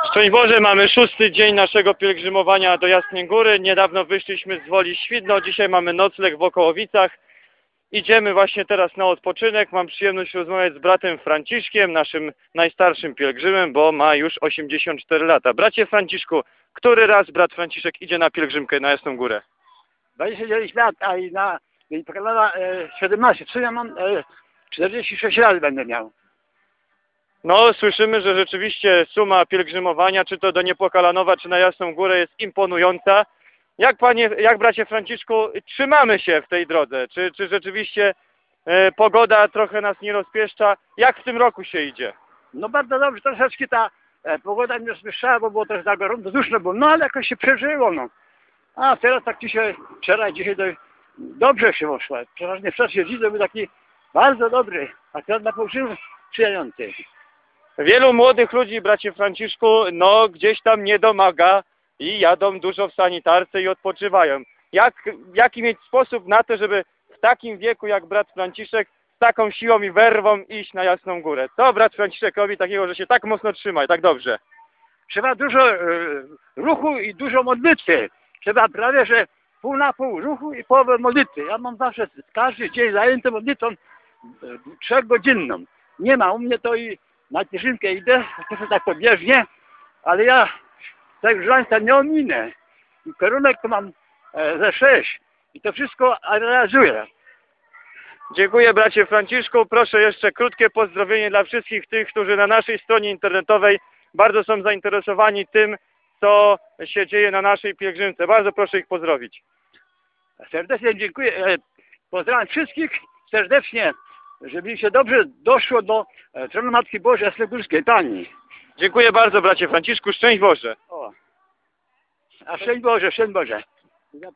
Szczęść Boże, mamy 6. dzień naszego pielgrzymowania do Jasnej Góry. Niedawno wyszliśmy z Woli Świdno, dzisiaj mamy nocleg w Okołowicach. Idziemy właśnie teraz na odpoczynek. Mam przyjemność rozmawiać z bratem Franciszkiem, naszym najstarszym pielgrzymem, bo ma już 84 lata. Bracie Franciszku, który raz brat Franciszek idzie na pielgrzymkę na Jasną Górę? 29 lat, a i pokonała 17. Co ja mam? 46 lat będę miał. No, słyszymy, że rzeczywiście suma pielgrzymowania, czy to do Niepokalanowa, czy na Jasną Górę, jest imponująca. Jak bracie Franciszku, trzymamy się w tej drodze? Czy rzeczywiście pogoda trochę nas nie rozpieszcza? Jak w tym roku się idzie? No bardzo dobrze, troszeczkę ta pogoda mnie rozpieszczała, bo było też za gorąco, duszno było, no ale jakoś się przeżyło, no. A teraz tak dzisiaj, wczoraj, dzisiaj dobrze się poszło. Przeważnie wcześniej dzień był taki bardzo dobry, a teraz na półszym przyjający. Wielu młodych ludzi, bracie Franciszku, no gdzieś tam nie domaga i jadą dużo w sanitarce i odpoczywają. Jaki mieć sposób na to, żeby w takim wieku jak brat Franciszek z taką siłą i werwą iść na Jasną Górę? Co brat Franciszek robi takiego, że się tak mocno trzyma i tak dobrze? Trzeba dużo ruchu i dużo modlitwy. Trzeba prawie, że pół na pół ruchu i połowę modlitwy. Ja mam zawsze każdy dzień zajęty modlitwą 3-godzinną. Nie ma u mnie to i na pielgrzymkę idę, to tak pobieżnie, ale ja tak żańca nie ominę. I korunek to mam ze 6 i to wszystko realizuję. Dziękuję bracie Franciszku. Proszę jeszcze krótkie pozdrowienie dla wszystkich tych, którzy na naszej stronie internetowej bardzo są zainteresowani tym, co się dzieje na naszej pielgrzymce. Bardzo proszę ich pozdrowić. Serdecznie dziękuję. Pozdrawiam wszystkich serdecznie, żeby im się dobrze doszło do tronu Matki Bożej Jasnogórskiej Pani. Dziękuję bardzo bracie Franciszku. Szczęść Boże. O. A szczęść Boże, szczęść Boże.